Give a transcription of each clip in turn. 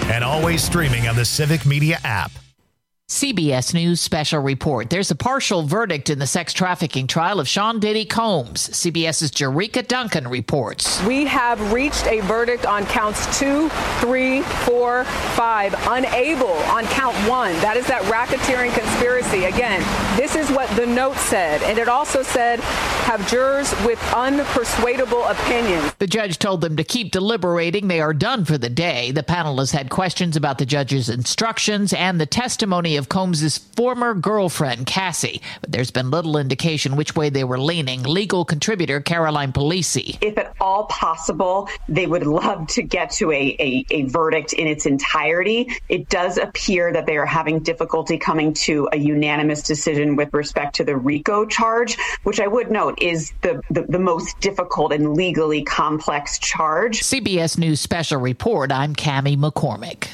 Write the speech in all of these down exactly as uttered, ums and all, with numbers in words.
And always streaming on the Civic Media app. C B S News special report. There's a partial verdict in the sex trafficking trial of Sean Diddy Combs. CBS's Jericka Duncan reports. We have reached a verdict on counts two, three, four, five, unable on count one. That is that racketeering conspiracy. Again, this is what the note said. And it also said, have jurors with unpersuadable opinions. The judge told them to keep deliberating. They are done for the day. The panelists had questions about the judge's instructions and the testimony of Combs' former girlfriend, Cassie. But there's been little indication which way they were leaning. Legal contributor Caroline Polisi. If at all possible, they would love to get to a, a, a verdict in its entirety. It does appear that they are having difficulty coming to a unanimous decision with respect to the RICO charge, which I would note is the, the, the most difficult and legally complex charge. C B S News special report. I'm Cammie McCormick.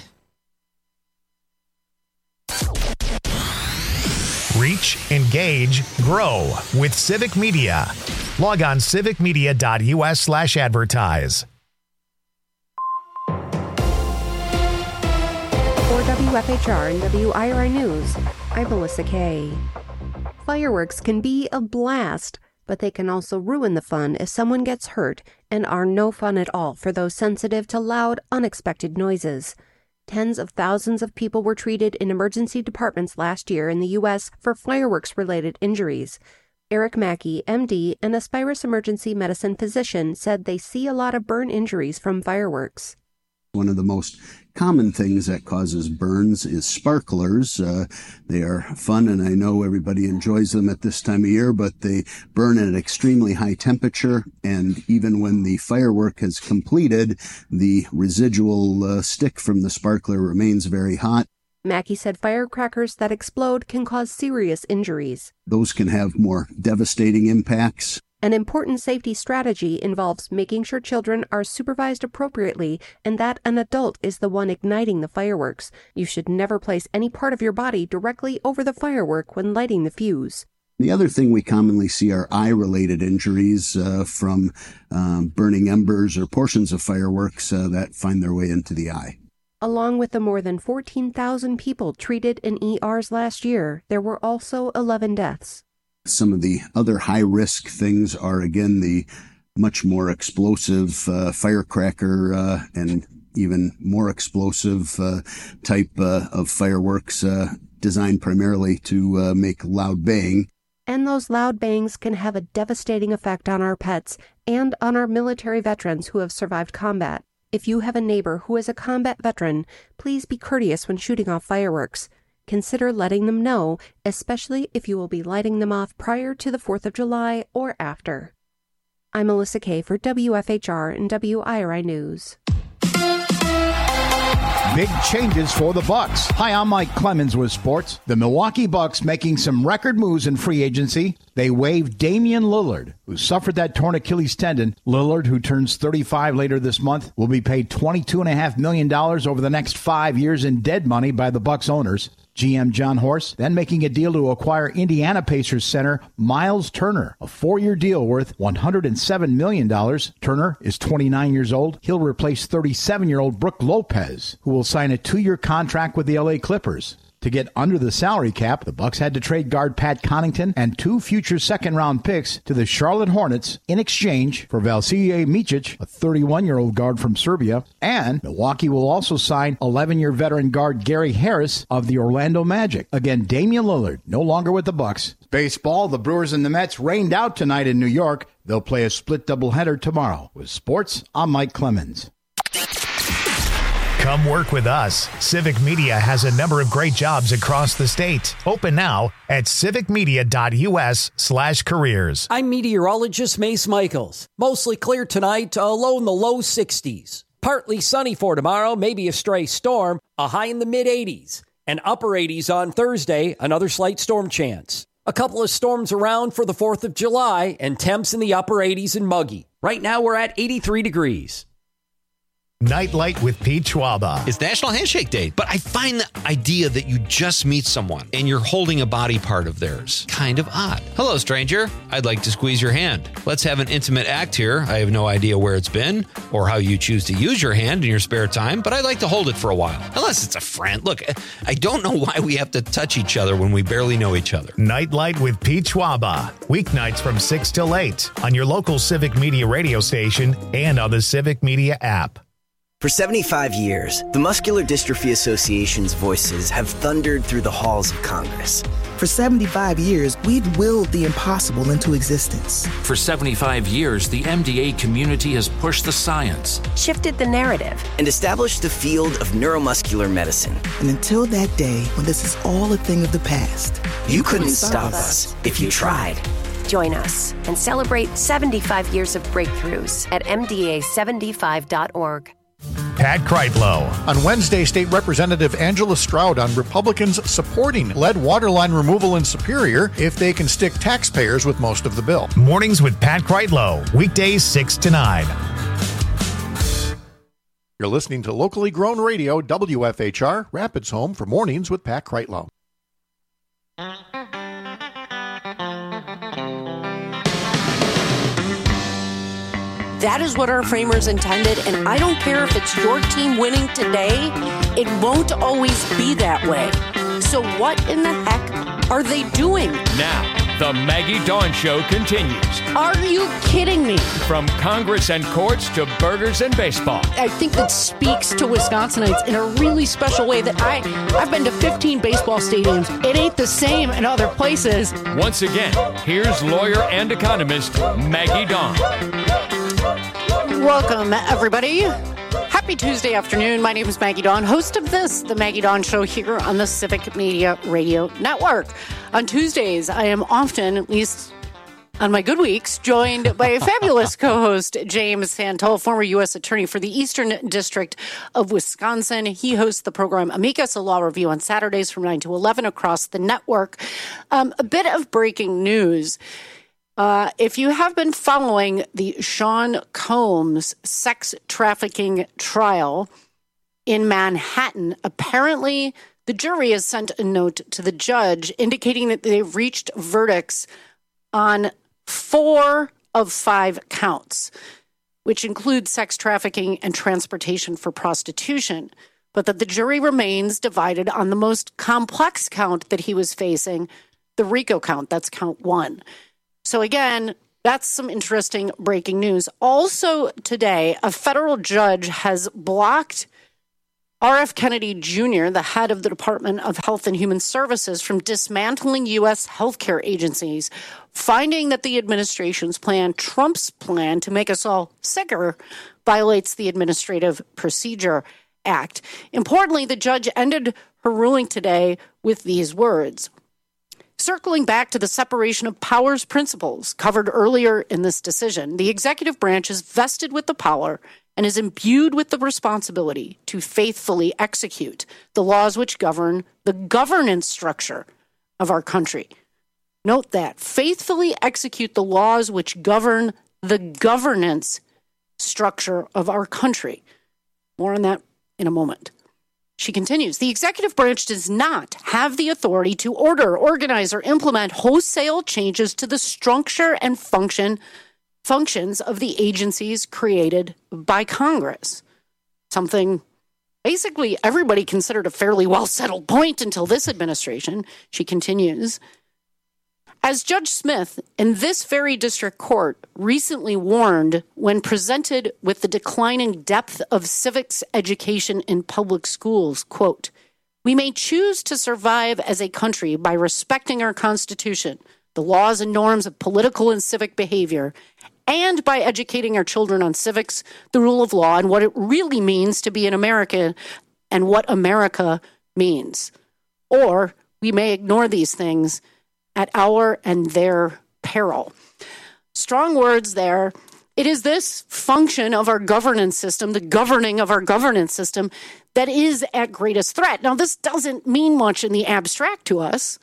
Reach, engage, grow with Civic Media. Log on civicmedia.us slash advertise. For W F H R and W I R I News, I'm Melissa Kay. Fireworks can be a blast, but they can also ruin the fun if someone gets hurt and are no fun at all for those sensitive to loud, unexpected noises. Tens of thousands of people were treated in emergency departments last year in the U S for fireworks-related injuries. Eric Mackey, M D, an Aspirus emergency medicine physician, said they see a lot of burn injuries from fireworks. One of the most common things that causes burns is sparklers. Uh, they are fun, and I know everybody enjoys them at this time of year, but they burn at an extremely high temperature, and even when the firework has completed, the residual uh, stick from the sparkler remains very hot. Mackey said firecrackers that explode can cause serious injuries. Those can have more devastating impacts. An important safety strategy involves making sure children are supervised appropriately and that an adult is the one igniting the fireworks. You should never place any part of your body directly over the firework when lighting the fuse. The other thing we commonly see are eye-related injuries uh, from um, burning embers or portions of fireworks uh, that find their way into the eye. Along with the more than fourteen thousand people treated in E Rs last year, there were also eleven deaths. Some of the other high-risk things are, again, the much more explosive uh, firecracker uh, and even more explosive uh, type uh, of fireworks uh, designed primarily to uh, make loud bang. And those loud bangs can have a devastating effect on our pets and on our military veterans who have survived combat. If you have a neighbor who is a combat veteran, please be courteous when shooting off fireworks. Consider letting them know, especially if you will be lighting them off prior to the fourth of July or after. I'm Melissa Kay for W F H R and W I R I News. Big changes for the Bucks. Hi, I'm Mike Clemens with sports. The Milwaukee Bucks making some record moves in free agency. They waived Damian Lillard, who suffered that torn Achilles tendon. Lillard, who turns thirty-five later this month, will be paid twenty-two point five million dollars over the next five years in dead money by the Bucks owners. G M John Horst then making a deal to acquire Indiana Pacers center Miles Turner, a four-year deal worth one hundred seven million dollars. Turner is twenty-nine years old. He'll replace thirty-seven-year-old Brook Lopez, who will sign a two-year contract with the L A Clippers. To get under the salary cap, the Bucks had to trade guard Pat Connaughton and two future second-round picks to the Charlotte Hornets in exchange for Vasilije Micic, a thirty-one-year-old guard from Serbia, and Milwaukee will also sign eleven-year veteran guard Gary Harris of the Orlando Magic. Again, Damian Lillard no longer with the Bucks. Baseball, the Brewers and the Mets rained out tonight in New York. They'll play a split doubleheader tomorrow. With sports, I'm Mike Clemens. Come work with us. Civic Media has a number of great jobs across the state. Open now at civicmedia.us slash careers. I'm meteorologist Mace Michaels. Mostly clear tonight, a low in the low sixties. Partly sunny for tomorrow, maybe a stray storm, a high in the mid-eighties. And upper eighties on Thursday, another slight storm chance. A couple of storms around for the fourth of July, and temps in the upper eighties and muggy. Right now we're at eighty-three degrees. Nightlight with Pete Schwaba. It's National Handshake Day, but I find the idea that you just meet someone and you're holding a body part of theirs kind of odd. Hello, stranger. I'd like to squeeze your hand. Let's have an intimate act here. I have no idea where it's been or how you choose to use your hand in your spare time, but I'd like to hold it for a while. Unless it's a friend. Look, I don't know why we have to touch each other when we barely know each other. Nightlight with Pete Schwaba. Weeknights from six till eight on your local Civic Media radio station and on the Civic Media app. For seventy-five years, the Muscular Dystrophy Association's voices have thundered through the halls of Congress. For seventy-five years, we've willed the impossible into existence. For seventy-five years, the M D A community has pushed the science, shifted the narrative, and established the field of neuromuscular medicine. And until that day, when this is all a thing of the past, you, you couldn't, couldn't stop us, us if you tried. Join us and celebrate seventy-five years of breakthroughs at M D A seventy-five dot org. Pat Kreitlow. On Wednesday, State Representative Angela Stroud on Republicans supporting lead waterline removal in Superior if they can stick taxpayers with most of the bill. Mornings with Pat Kreitlow, weekdays six to nine. You're listening to locally grown radio, W F H R, Rapids home for Mornings with Pat Kreitlow. That is what our framers intended, and I don't care if it's your team winning today, it won't always be that way. So what in the heck are they doing? Now, the Maggie Dawn Show continues. Are you kidding me? From Congress and courts to burgers and baseball. I think that speaks to Wisconsinites in a really special way that I, I've been to fifteen baseball stadiums. It ain't the same in other places. Once again, here's lawyer and economist Maggie Dawn. Welcome, everybody. Happy Tuesday afternoon. My name is Maggie Dawn, host of this, The Maggie Dawn Show, here on the Civic Media Radio Network. On Tuesdays, I am often, at least on my good weeks, joined by a fabulous co-host, James Santel, former U S Attorney for the Eastern District of Wisconsin. He hosts the program Amicus, a law review on Saturdays from nine to eleven across the network. Um, a bit of breaking news. Uh, if you have been following the Sean Combs sex trafficking trial in Manhattan, apparently the jury has sent a note to the judge indicating that they've reached verdicts on four of five counts, which include sex trafficking and transportation for prostitution, but that the jury remains divided on the most complex count that he was facing, the RICO count. That's count one. So again, that's some interesting breaking news. Also today, a federal judge has blocked R F Kennedy Junior, the head of the Department of Health and Human Services, from dismantling U S healthcare agencies, finding that the administration's plan, Trump's plan to make us all sicker, violates the Administrative Procedure Act. Importantly, the judge ended her ruling today with these words. Circling back to the separation of powers principles covered earlier in this decision, the executive branch is vested with the power and is imbued with the responsibility to faithfully execute the laws which govern the governance structure of our country. Note that, faithfully execute the laws which govern the governance structure of our country. More on that in a moment. She continues, the executive branch does not have the authority to order, organize, or implement wholesale changes to the structure and function functions of the agencies created by Congress. Something basically everybody considered a fairly well-settled point until this administration. She continues, as Judge Smith in this very district court recently warned when presented with the declining depth of civics education in public schools, quote, we may choose to survive as a country by respecting our Constitution, the laws and norms of political and civic behavior, and by educating our children on civics, the rule of law, and what it really means to be an American and what America means. Or we may ignore these things at our and their peril. Strong words there. It is this function of our governance system, the governing of our governance system, that is at greatest threat. Now, this doesn't mean much in the abstract to us,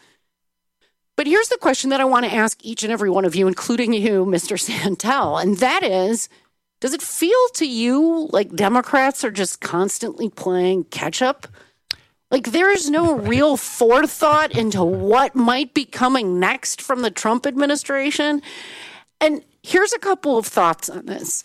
but here's the question that I want to ask each and every one of you, including you, Mister Santel, and that is, Does it feel to you like Democrats are just constantly playing catch up? Like there is no real forethought into what might be coming next from the Trump administration? And here's a couple of thoughts on this.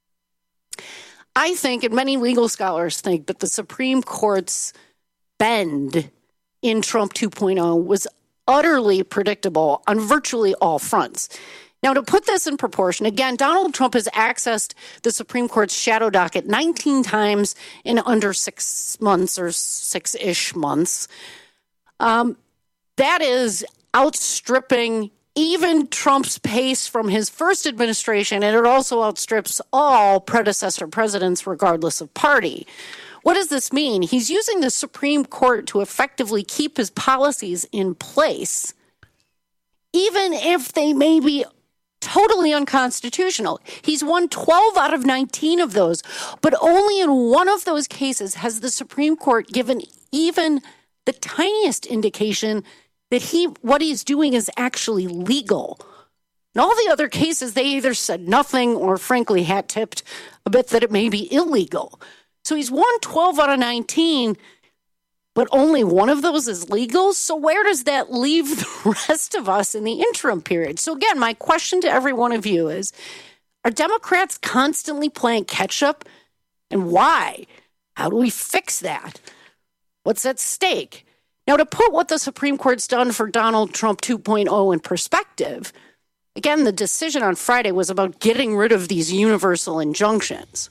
I think, and many legal scholars think, that the Supreme Court's bend in Trump two point oh was utterly predictable on virtually all fronts. Now, to put this in proportion, again, Donald Trump has accessed the Supreme Court's shadow docket nineteen times in under six months or six-ish months. Um, that is outstripping even Trump's pace from his first administration, and it also outstrips all predecessor presidents, regardless of party. What does this mean? He's using the Supreme Court to effectively keep his policies in place, even if they may be totally unconstitutional. He's won twelve out of nineteen of those, but only in one of those cases has the Supreme Court given even the tiniest indication that he what he's doing is actually legal. In all the other cases, they either said nothing or frankly hat-tipped a bit that it may be illegal. So he's won twelve out of nineteen, but only one of those is legal. So where does that leave the rest of us in the interim period? So again, my question to every one of you is, are Democrats constantly playing catch up? And why? How do we fix that? What's at stake? Now, to put what the Supreme Court's done for Donald Trump two point oh in perspective, again, the decision on Friday was about getting rid of these universal injunctions.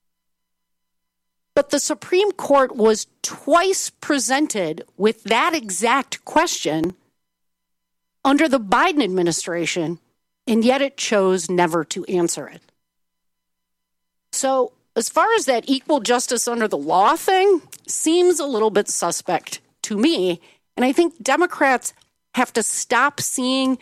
But the Supreme Court was twice presented with that exact question under the Biden administration, and yet it chose never to answer it. So as far as that equal justice under the law thing, seems a little bit suspect to me. And I think Democrats have to stop seeing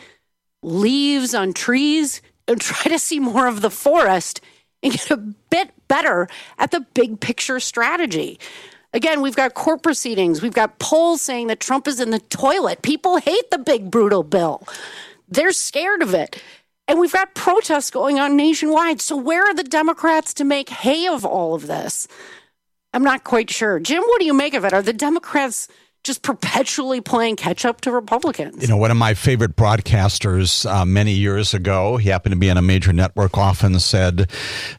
leaves on trees and try to see more of the forest and get a bit better at the big picture strategy. Again, we've got court proceedings. We've got polls saying that Trump is in the toilet. People hate the big, brutal bill. They're scared of it. And we've got protests going on nationwide. So where are the Democrats to make hay of all of this? I'm not quite sure. Jim, what do you make of it? Are the Democrats just perpetually playing catch up to Republicans? You know, one of my favorite broadcasters uh, many years ago, he happened to be on a major network, often said,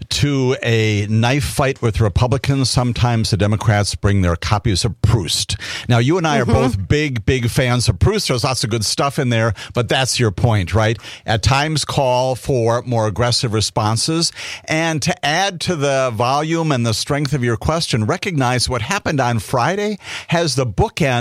to a knife fight with Republicans, sometimes the Democrats bring their copies of Proust. Now, you and I mm-hmm. are both big, big fans of Proust. There's lots of good stuff in there, but that's your point, right? At times call for more aggressive responses. And to add to the volume and the strength of your question, recognize what happened on Friday has the bookend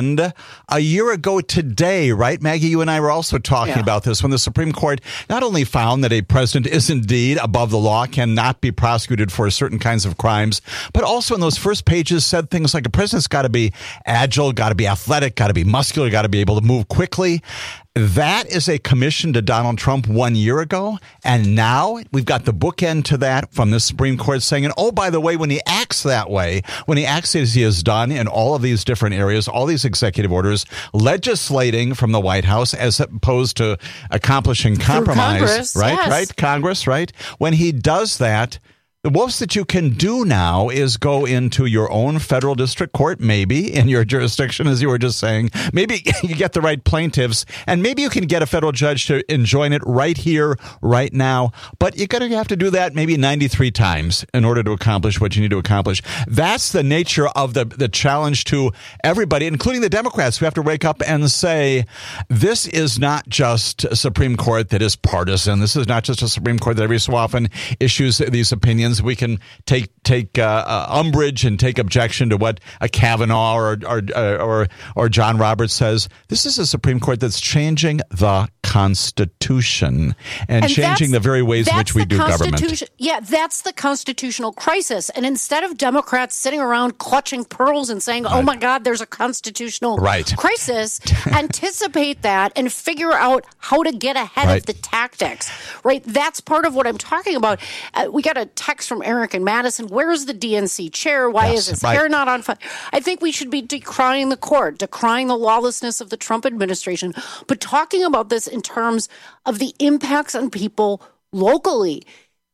a year ago today, right, Maggie? You and I were also talking yeah. about this when the Supreme Court not only found that a president is indeed above the law, cannot be prosecuted for certain kinds of crimes, but also in those first pages said things like a president's got to be agile, got to be athletic, got to be muscular, got to be able to move quickly. That is a commission to Donald Trump one year ago. And now we've got the bookend to that from the Supreme Court saying, and oh, by the way, when he acts that way, when he acts as he has done in all of these different areas, all these executive orders, legislating from the White House as opposed to accomplishing compromise, Congress, right? Yes. Right? Congress, right? When he does that, the most that you can do now is go into your own federal district court, maybe in your jurisdiction, as you were just saying. Maybe you get the right plaintiffs, and maybe you can get a federal judge to enjoin it right here, right now. But you're going to have to do that maybe ninety-three times in order to accomplish what you need to accomplish. That's the nature of the, the challenge to everybody, including the Democrats, who have to wake up and say, this is not just a Supreme Court that is partisan. This is not just a Supreme Court that every so often issues these opinions. We can take take uh, uh, umbrage and take objection to what a Kavanaugh or or, or or John Roberts says. This is a Supreme Court that's changing the Constitution and, and changing the very ways in which we do government. Yeah, that's the constitutional crisis. And instead of Democrats sitting around clutching pearls and saying, right. oh, my God, there's a constitutional right. crisis, anticipate that and figure out how to get ahead right. of the tactics. Right? That's part of what I'm talking about. Uh, we got a text from Eric and Madison. Where's the D N C chair? Why yes, is his right. hair not on fire? I think we should be decrying the court, decrying the lawlessness of the Trump administration, but talking about this in terms of the impacts on people locally.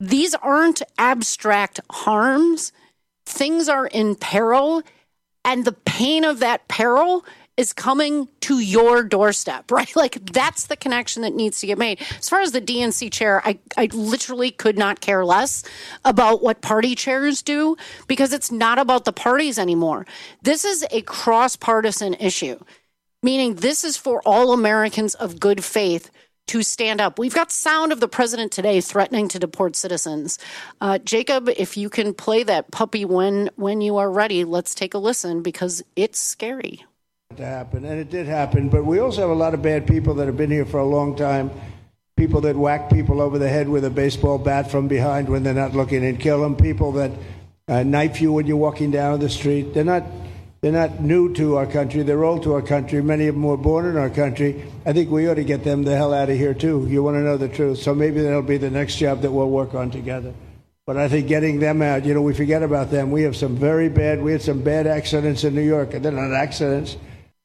these aren't abstract harms. Things are in peril, and the pain of that peril is coming to your doorstep, right? Like, that's the connection that needs to get made. As far as the D N C chair, I, I literally could not care less about what party chairs do, because it's not about the parties anymore. This is a cross-partisan issue, meaning this is for all Americans of good faith to stand up. We've got sound of the president today threatening to deport citizens. Uh, Jacob, if you can play that puppy when when you are ready, let's take a listen, because it's scary. To happen, and it did happen, but we also have a lot of bad people that have been here for a long time, people that whack people over the head with a baseball bat from behind when they're not looking and kill them, people that uh, knife you when you're walking down the street. They're not they're not new to our country, they're old to our country. Many of them were born in our country. I think we ought to get them the hell out of here too. You want to know the truth, so maybe that'll be the next job that we'll work on together. But I think getting them out, you know, we forget about them. We have some very bad, we had some bad accidents in New York, and they're not accidents.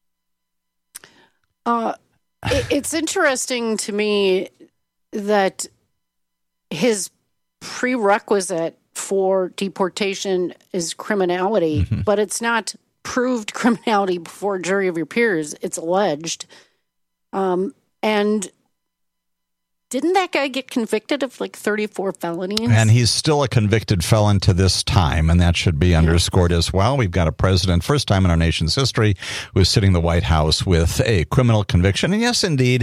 Uh, it, it's interesting to me that his prerequisite for deportation is criminality, mm-hmm. but it's not proved criminality before a jury of your peers. It's alleged. Um, and didn't that guy get convicted of like thirty-four felonies? And he's still a convicted felon to this time, and that should be yeah. underscored as well. We've got a president, first time in our nation's history, who's sitting in the White House with a criminal conviction. And yes, indeed,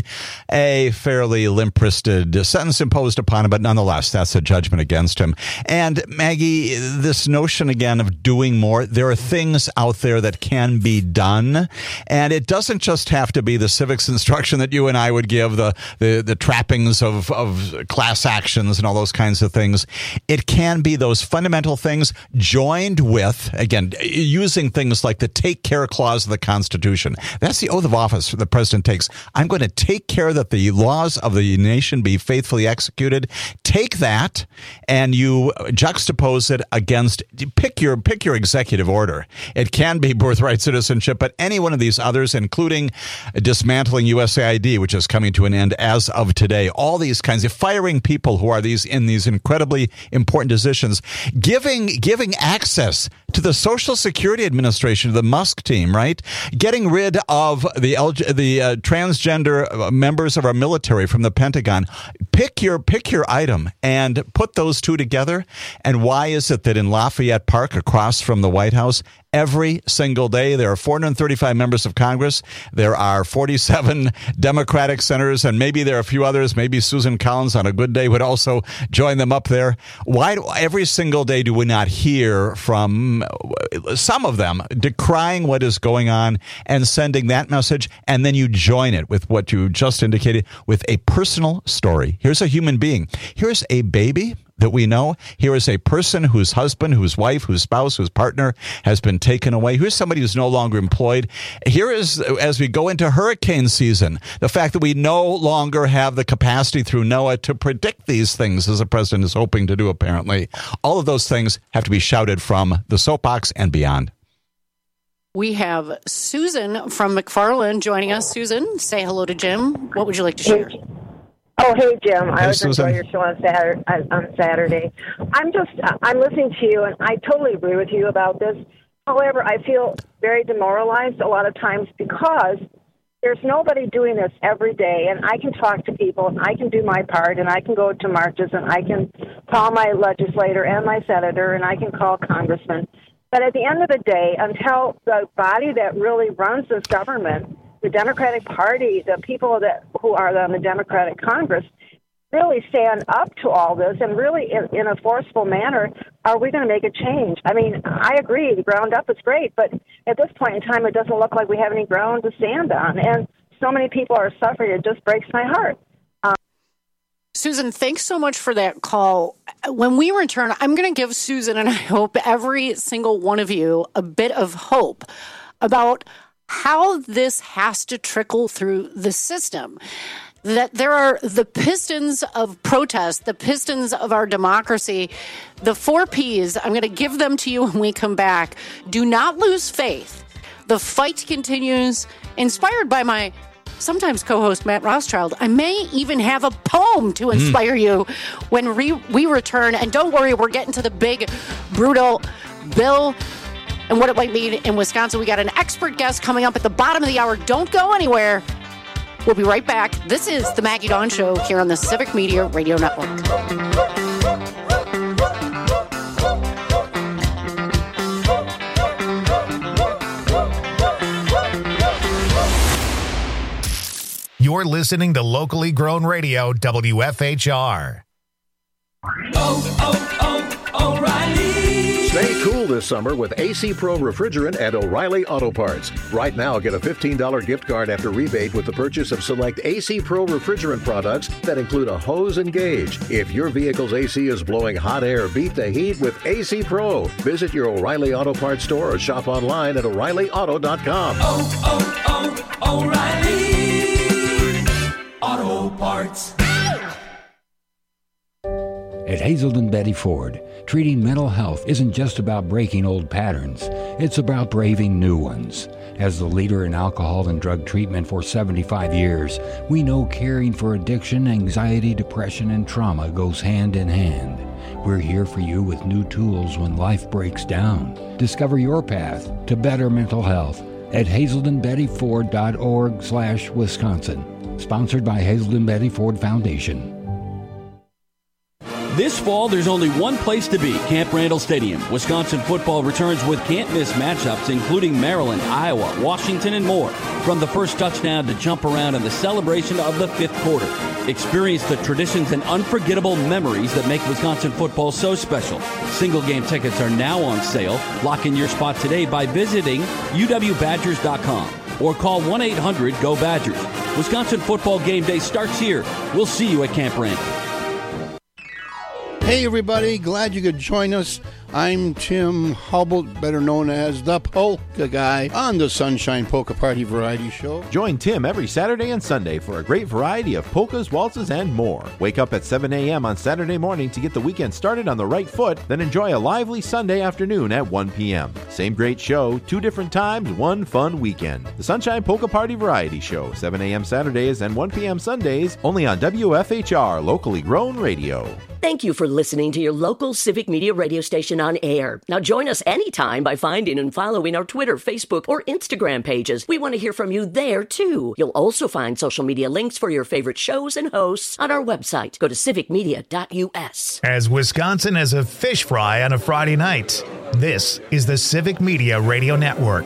a fairly limp-wristed sentence imposed upon him, but nonetheless, that's a judgment against him. And Maggie, this notion again of doing more, there are things out there that can be done, and it doesn't just have to be the civics instruction that you and I would give, the the, the trappings Of, of class actions and all those kinds of things. It can be those fundamental things joined with, again, using things like the take care clause of the Constitution. That's the oath of office the president takes. I'm going to take care that the laws of the nation be faithfully executed. Take that and you juxtapose it against, pick your, pick your executive order. It can be birthright citizenship, but any one of these others, including dismantling U S A I D, which is coming to an end as of today, all these kinds of firing people who are these in these incredibly important positions, giving giving access to the Social Security Administration, the Musk team, right? Getting rid of the L G, the uh, transgender members of our military from the Pentagon. Pick your pick your item and put those two together. And why is it that in Lafayette Park, across from the White House, every single day there are four hundred thirty-five members of Congress, there are forty-seven Democratic senators, and maybe there are a few others, maybe Susan Collins on a good day would also join them up there. Why do, every single day do we not hear from some of them decrying what is going on and sending that message, and then you join it with what you just indicated, with a personal story. Here's a human being. Here's a baby that we know. Here is a person whose husband, whose wife, whose spouse, whose partner has been taken away. Here's somebody who's no longer employed. Here is, as we go into hurricane season, the fact that we no longer have the capacity through NOAA to predict these things, as the president is hoping to do, apparently. All of those things have to be shouted from the soapbox and beyond. We have Susan from McFarland joining us. Susan, say hello to Jim. What would you like to share? Oh, hey, Jim. I hey, was Susan. enjoying your show on Saturday, on Saturday. I'm just, I'm listening to you, and I totally agree with you about this. However, I feel very demoralized a lot of times because there's nobody doing this every day, and I can talk to people, and I can do my part, and I can go to marches, and I can call my legislator and my senator, and I can call congressmen. But at the end of the day, until the body that really runs this government, the Democratic Party, the people that who are on the Democratic Congress, really stand up to all this and really in, in a forceful manner, are we going to make a change? I mean, I agree, the ground up is great, but at this point in time, it doesn't look like we have any ground to stand on. And so many people are suffering, it just breaks my heart. Um, Susan, thanks so much for that call. When we return, I'm going to give Susan, and I hope every single one of you, a bit of hope about how this has to trickle through the system. That there are the pistons of protest, the pistons of our democracy, the four Ps. I'm going to give them to you when we come back. Do not lose faith. The fight continues, inspired by my sometimes co-host Matt Rothschild. I may even have a poem to inspire mm. you when re- we return. And don't worry, we're getting to the big, brutal bill and what it might mean in Wisconsin. We got an expert guest coming up at the bottom of the hour. Don't go anywhere. We'll be right back. This is the Maggie Dawn Show here on the Civic Media Radio Network. You're listening to locally grown radio, W F H R. Oh, oh, oh, O'Reilly. Stay cool this summer with A C Pro Refrigerant at O'Reilly Auto Parts. Right now, get a fifteen dollars gift card after rebate with the purchase of select A C Pro Refrigerant products that include a hose and gauge. If your vehicle's A C is blowing hot air, beat the heat with A C Pro. Visit your O'Reilly Auto Parts store or shop online at O'Reilly Auto dot com. Oh, oh, oh, O'Reilly Auto Parts. At Hazelden Betty Ford, treating mental health isn't just about breaking old patterns. It's about braving new ones. As the leader in alcohol and drug treatment for seventy-five years, we know caring for addiction, anxiety, depression, and trauma goes hand in hand. We're here for you with new tools when life breaks down. Discover your path to better mental health at hazelden betty ford dot org slash Wisconsin. Sponsored by Hazelden Betty Ford Foundation. This fall, there's only one place to be, Camp Randall Stadium. Wisconsin football returns with can't-miss matchups, including Maryland, Iowa, Washington, and more. From the first touchdown to jump around in the celebration of the fifth quarter. Experience the traditions and unforgettable memories that make Wisconsin football so special. Single-game tickets are now on sale. Lock in your spot today by visiting U W Badgers dot com or call one eight hundred G O Badgers. Wisconsin football game day starts here. We'll see you at Camp Randall. Hey everybody, glad you could join us. I'm Tim Hubble, better known as the Polka Guy, on the Sunshine Polka Party Variety Show. Join Tim every Saturday and Sunday for a great variety of polkas, waltzes, and more. Wake up at seven a.m. on Saturday morning to get the weekend started on the right foot, then enjoy a lively Sunday afternoon at one p.m. Same great show, two different times, one fun weekend. The Sunshine Polka Party Variety Show, seven a.m. Saturdays and one p.m. Sundays, only on W F H R, locally grown radio. Thank you for listening to your local Civic Media radio station on air. Now join us anytime by finding and following our Twitter, Facebook, or Instagram pages. We want to hear from you there, too. You'll also find social media links for your favorite shows and hosts on our website. Go to civic media dot u s. As Wisconsin has a fish fry on a Friday night, this is the Civic Media Radio Network.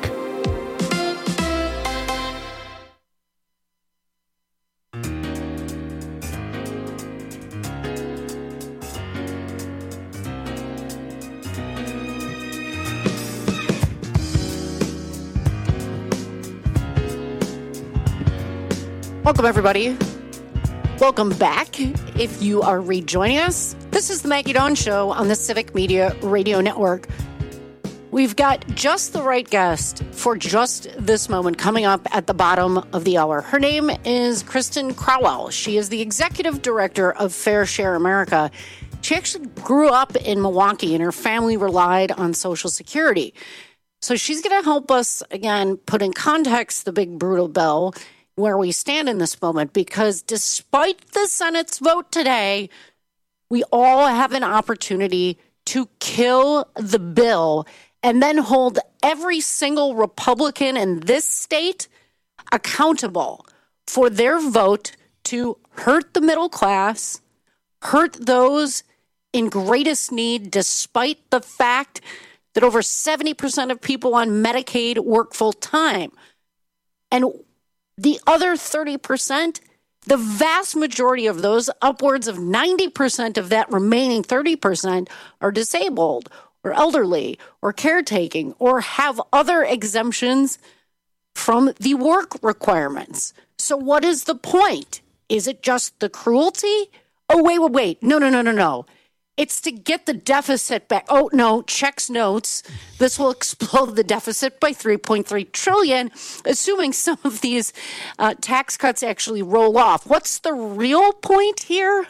Welcome, everybody. Welcome back. If you are rejoining us, this is the Maggie Dawn Show on the Civic Media Radio Network. We've got just the right guest for just this moment coming up at the bottom of the hour. Her name is Kristen Crowell. She is the executive director of Fair Share America. She actually grew up in Milwaukee, and her family relied on Social Security. So she's going to help us, again, put in context the big brutal bill, where we stand in this moment, because despite the Senate's vote today, we all have an opportunity to kill the bill and then hold every single Republican in this state accountable for their vote to hurt the middle class, hurt those in greatest need, despite the fact that over seventy percent of people on Medicaid work full time. And the other thirty percent, the vast majority of those, upwards of ninety percent of that remaining thirty percent, are disabled or elderly or caretaking or have other exemptions from the work requirements. So what is the point? Is it just the cruelty? Oh, wait, wait, wait. No, no, no, no, no. It's to get the deficit back. Oh, no, checks notes. This will explode the deficit by three point three trillion dollars, assuming some of these uh, tax cuts actually roll off. What's the real point here?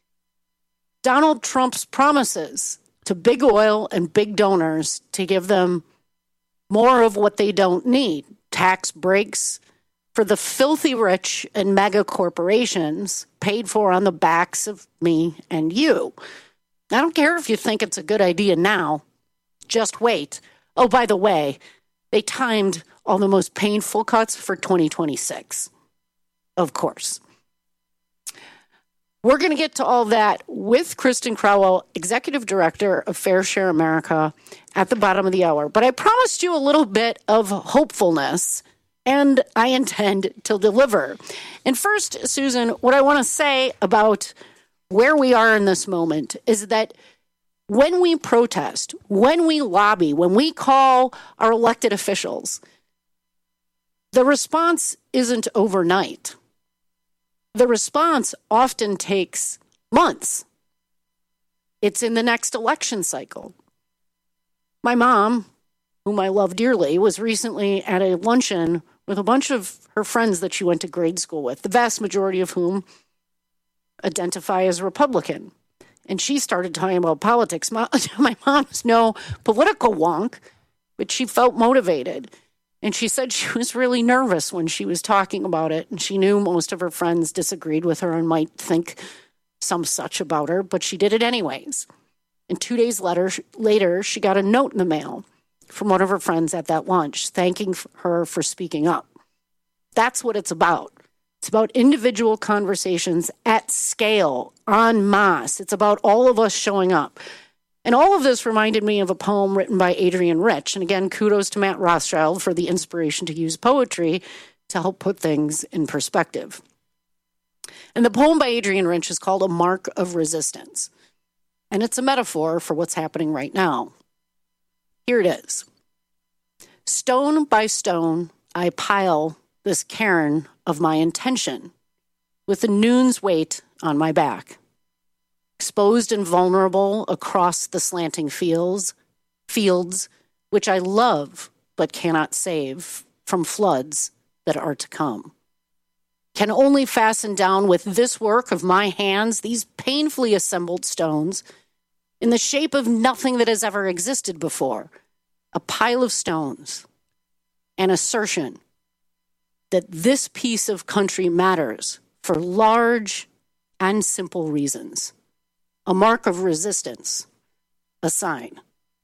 Donald Trump's promises to big oil and big donors to give them more of what they don't need. Tax breaks, for the filthy rich and mega corporations paid for on the backs of me and you. I don't care if you think it's a good idea now. Just wait. Oh, by the way, they timed all the most painful cuts for twenty twenty-six. Of course. We're going to get to all that with Kristen Crowell, Executive Director of Fair Share America, at the bottom of the hour. But I promised you a little bit of hopefulness, and I intend to deliver. And first, Susan, what I want to say about where we are in this moment is that when we protest, when we lobby, when we call our elected officials, the response isn't overnight. The response often takes months. It's in the next election cycle. My mom, whom I love dearly, was recently at a luncheon with a bunch of her friends that she went to grade school with, the vast majority of whom identify as Republican. And she started talking about politics. My, my mom's no political wonk, but she felt motivated. And she said she was really nervous when she was talking about it. And she knew most of her friends disagreed with her and might think some such about her, but she did it anyways. And two days later, later, she got a note in the mail from one of her friends at that lunch, thanking her for speaking up. That's what it's about. It's about individual conversations at scale, en masse. It's about all of us showing up. And all of this reminded me of a poem written by Adrienne Rich. And again, kudos to Matt Rothschild for the inspiration to use poetry to help put things in perspective. And the poem by Adrienne Rich is called A Mark of Resistance. And it's a metaphor for what's happening right now. Here it is. Stone by stone, I pile this cairn of my intention with the noon's weight on my back. Exposed and vulnerable across the slanting fields, fields which I love but cannot save from floods that are to come. Can only fasten down with this work of my hands these painfully assembled stones in the shape of nothing that has ever existed before, a pile of stones, an assertion that this piece of country matters for large and simple reasons. A mark of resistance, a sign.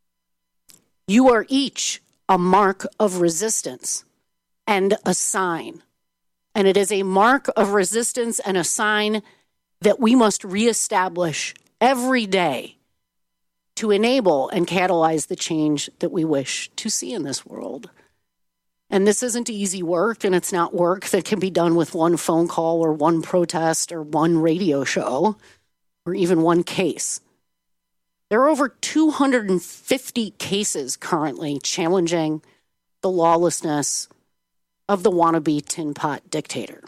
You are each a mark of resistance and a sign. And it is a mark of resistance and a sign that we must reestablish every day to enable and catalyze the change that we wish to see in this world. And this isn't easy work, and it's not work that can be done with one phone call or one protest or one radio show, or even one case. There are over two hundred fifty cases currently challenging the lawlessness of the wannabe tin pot dictator.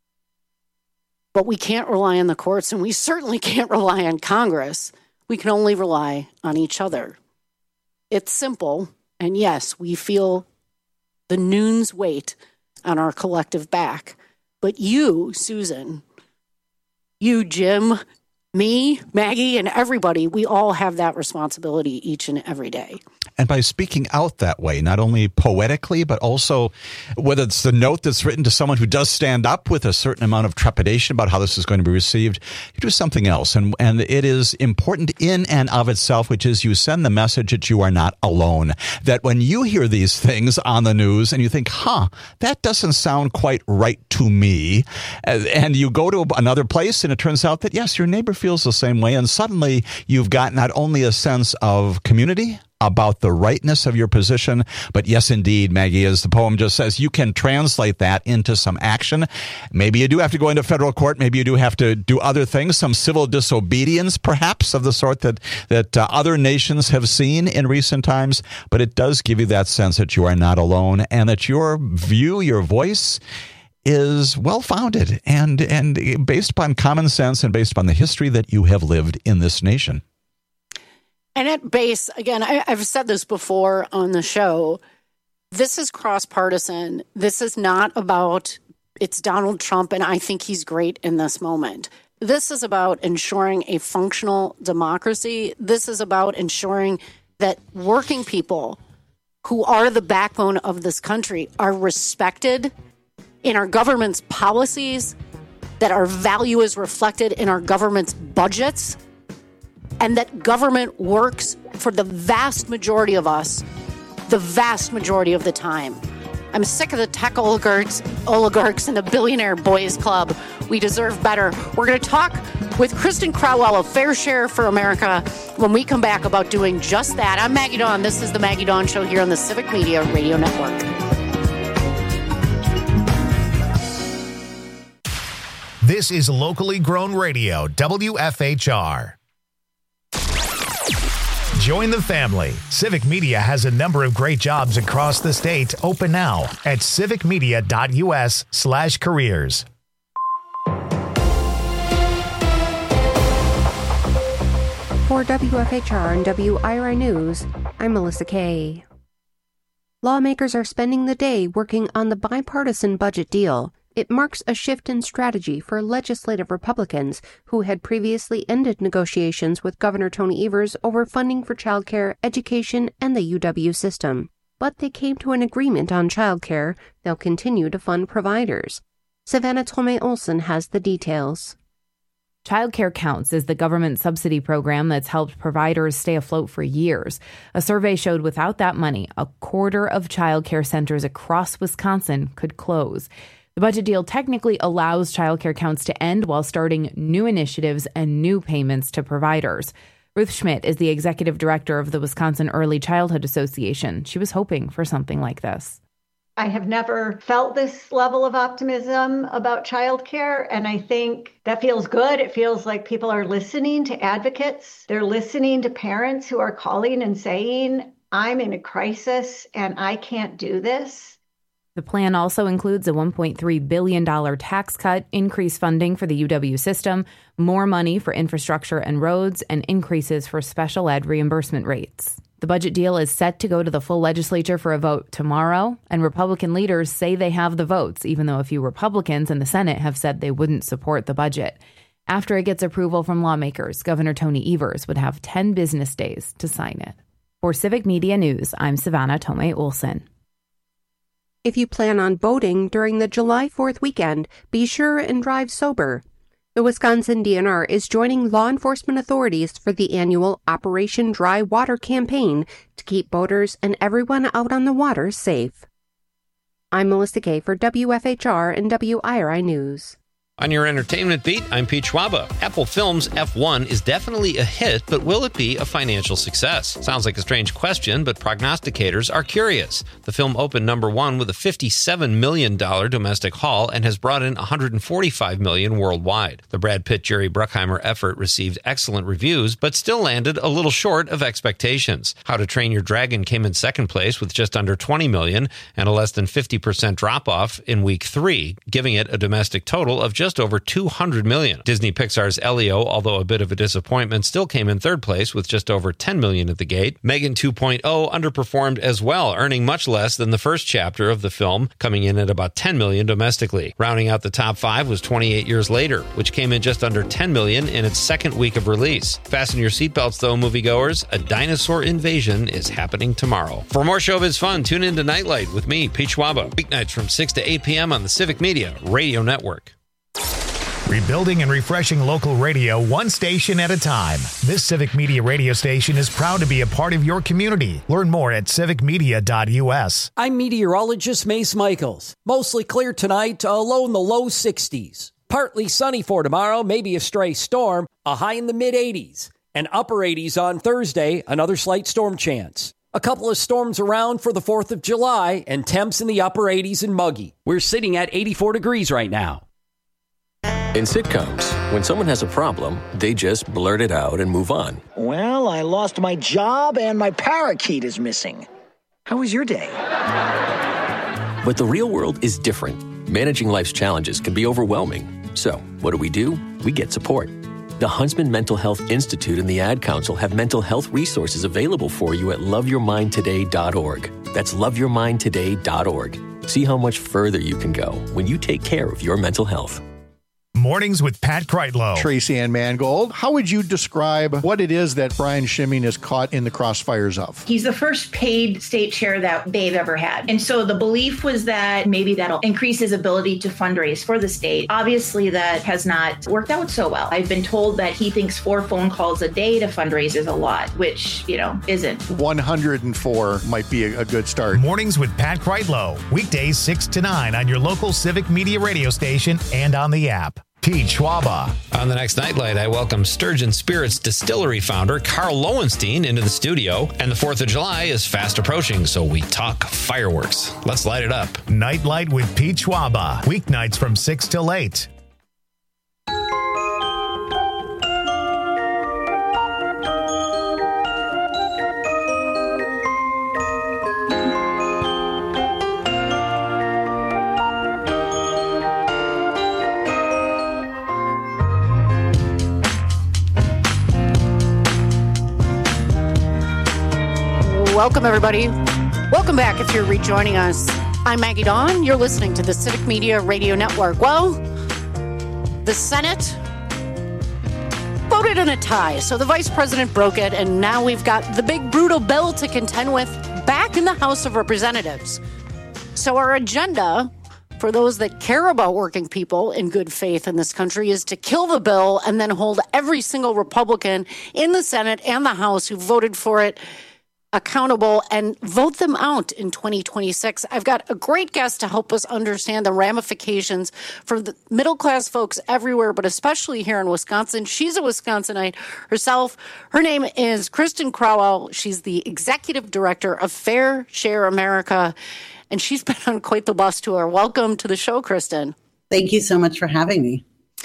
But we can't rely on the courts, and we certainly can't rely on Congress. We can only rely on each other. It's simple, and yes, we feel the noon's weight on our collective back. But you, Susan, you, Jim, me, Maggie, and everybody, we all have that responsibility each and every day. And by speaking out that way, not only poetically, but also whether it's the note that's written to someone who does stand up with a certain amount of trepidation about how this is going to be received, you do something else. And, and it is important in and of itself, which is you send the message that you are not alone. That when you hear these things on the news and you think, huh, that doesn't sound quite right to me, and you go to another place and it turns out that, yes, your neighbor feels the same way. And suddenly you've got not only a sense of community, about the rightness of your position, but yes, indeed, Maggie, as the poem just says, you can translate that into some action. Maybe you do have to go into federal court. Maybe you do have to do other things, some civil disobedience, perhaps, of the sort that, that uh, other nations have seen in recent times. But it does give you that sense that you are not alone and that your view, your voice is well-founded and, and based upon common sense and based upon the history that you have lived in this nation. And at base, again, I, I've said this before on the show, this is cross-partisan. This is not about, it's Donald Trump, and I think he's great in this moment. This is about ensuring a functional democracy. This is about ensuring that working people who are the backbone of this country are respected in our government's policies, that our value is reflected in our government's budgets, and that government works for the vast majority of us, the vast majority of the time. I'm sick of the tech oligarchs, oligarchs and the billionaire boys club. We deserve better. We're going to talk with Kristen Crowell of Fair Share for America when we come back about doing just that. I'm Maggie Dawn. This is the Maggie Dawn Show here on the Civic Media Radio Network. This is locally grown radio, W F H R. Join the family. Civic Media has a number of great jobs across the state. Open now at civicmedia.us slash careers. For W F H R and W I R I News, I'm Melissa Kay. Lawmakers are spending the day working on the bipartisan budget deal. It marks a shift in strategy for legislative Republicans who had previously ended negotiations with Governor Tony Evers over funding for childcare, education, and the U W system. But they came to an agreement on childcare. They'll continue to fund providers. Savannah Tomei-Olson has the details. Childcare Counts is the government subsidy program that's helped providers stay afloat for years. A survey showed without that money, a quarter of childcare centers across Wisconsin could close. The budget deal technically allows childcare counts to end while starting new initiatives and new payments to providers. Ruth Schmidt is the executive director of the Wisconsin Early Childhood Association. She was hoping for something like this. I have never felt this level of optimism about childcare, and I think that feels good. It feels like people are listening to advocates. They're listening to parents who are calling and saying, I'm in a crisis and I can't do this. The plan also includes a one point three billion dollars tax cut, increased funding for the U W system, more money for infrastructure and roads, and increases for special ed reimbursement rates. The budget deal is set to go to the full legislature for a vote tomorrow, and Republican leaders say they have the votes, even though a few Republicans in the Senate have said they wouldn't support the budget. After it gets approval from lawmakers, Governor Tony Evers would have ten business days to sign it. For Civic Media News, I'm Savannah Tomei-Olson. If you plan on boating during the July fourth weekend, be sure and drive sober. The Wisconsin D N R is joining law enforcement authorities for the annual Operation Dry Water campaign to keep boaters and everyone out on the water safe. I'm Melissa Kay for W F H R and W I R I News. On your entertainment beat, I'm Pete Schwaba. Apple Films' F one is definitely a hit, but will it be a financial success? Sounds like a strange question, but prognosticators are curious. The film opened number one with a fifty-seven million dollars domestic haul and has brought in one hundred forty-five million dollars worldwide. The Brad Pitt-Jerry Bruckheimer effort received excellent reviews, but still landed a little short of expectations. How to Train Your Dragon came in second place with just under twenty million dollars and a less than fifty percent drop-off in week three, giving it a domestic total of just Just over two hundred million dollars. Disney Pixar's Elio, although a bit of a disappointment, still came in third place with just over ten million dollars at the gate. Megan two point oh underperformed as well, earning much less than the first chapter of the film, coming in at about ten million dollars domestically. Rounding out the top five was twenty-eight Years Later, which came in just under ten million dollars in its second week of release. Fasten your seatbelts though, moviegoers. A dinosaur invasion is happening tomorrow. For more showbiz fun, tune in to Nightlight with me, Pete Schwaba, weeknights from six to eight p.m. on the Civic Media Radio Network. Rebuilding and refreshing local radio one station at a time. This Civic Media radio station is proud to be a part of your community. Learn more at civic media dot u s. I'm meteorologist Mace Michaels. Mostly clear tonight, a low in the low sixties. Partly sunny for tomorrow, maybe a stray storm, a high in the mid eighties. And upper eighties on Thursday, another slight storm chance. A couple of storms around for the fourth of July, and temps in the upper eighties and muggy. We're sitting at eighty-four degrees right now. In sitcoms, when someone has a problem, they just blurt it out and move on. Well, I lost my job and my parakeet is missing. How was your day? But the real world is different. Managing life's challenges can be overwhelming. So, what do we do? We get support. The Huntsman Mental Health Institute and the Ad Council have mental health resources available for you at love your mind today dot org. That's love your mind today dot org. See how much further you can go when you take care of your mental health. Mornings with Pat Kreitlow. Tracy Ann Mangold, how would you describe what it is that Brian Schimming is caught in the crossfires of? He's the first paid state chair that they've ever had. And so the belief was that maybe that'll increase his ability to fundraise for the state. Obviously, that has not worked out so well. I've been told that he thinks four phone calls a day to fundraise is a lot, which, you know, isn't. one hundred four might be a, a good start. Mornings with Pat Kreitlow. Weekdays six to nine on your local Civic Media radio station and on the app. Pete Schwaba. On the next Nightlight, I welcome Sturgeon Spirits Distillery founder Carl Lowenstein into the studio. And the fourth of July is fast approaching, so we talk fireworks. Let's light it up. Nightlight with Pete Schwaba. Weeknights from six till eight. Welcome, everybody. Welcome back if you're rejoining us. I'm Maggie Dawn. You're listening to the Civic Media Radio Network. Well, the Senate voted in a tie, so the vice president broke it, and now we've got the big brutal bill to contend with back in the House of Representatives. So our agenda, for those that care about working people in good faith in this country, is to kill the bill and then hold every single Republican in the Senate and the House who voted for it accountable and vote them out in twenty twenty-six. I've got a great guest to help us understand the ramifications for the middle-class folks everywhere, but especially here in Wisconsin. She's a Wisconsinite herself. Her name is Kristen Crowell. She's the executive director of Fair Share America, and she's been on quite the bus tour. Welcome to the show, Kristen. Thank you so much for having me.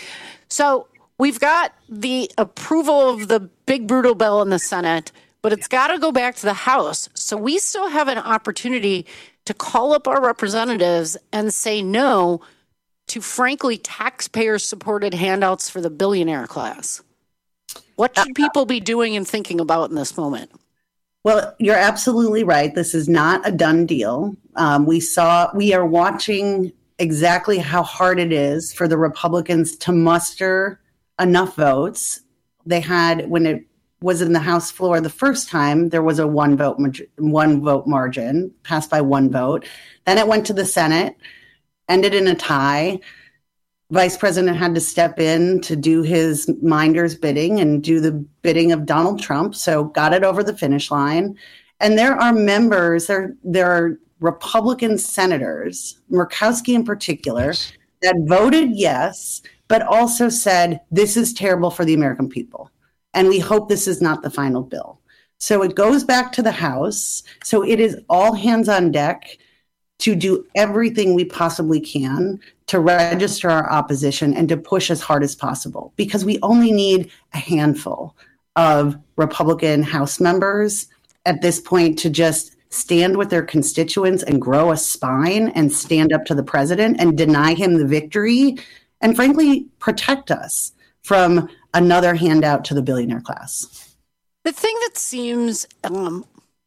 So we've got the approval of the big brutal bill in the Senate, but it's got to go back to the House. So we still have an opportunity to call up our representatives and say no to, frankly, taxpayer-supported handouts for the billionaire class. What should people be doing and thinking about in this moment? Well, you're absolutely right. This is not a done deal. Um, we saw, we are watching exactly how hard it is for the Republicans to muster enough votes. They had, when it was in the House floor the first time, there was a one vote one vote margin, passed by one vote. Then it went to the Senate, ended in a tie. Vice President had to step in to do his minder's bidding and do the bidding of Donald Trump, so got it over the finish line. And there are members, there, there are Republican senators, Murkowski in particular, yes, that voted yes, but also said, this is terrible for the American people. And we hope this is not the final bill. So it goes back to the House. So it is all hands on deck to do everything we possibly can to register our opposition and to push as hard as possible, because we only need a handful of Republican House members at this point to just stand with their constituents and grow a spine and stand up to the president and deny him the victory and, frankly, protect us from another handout to the billionaire class. The thing that seems um,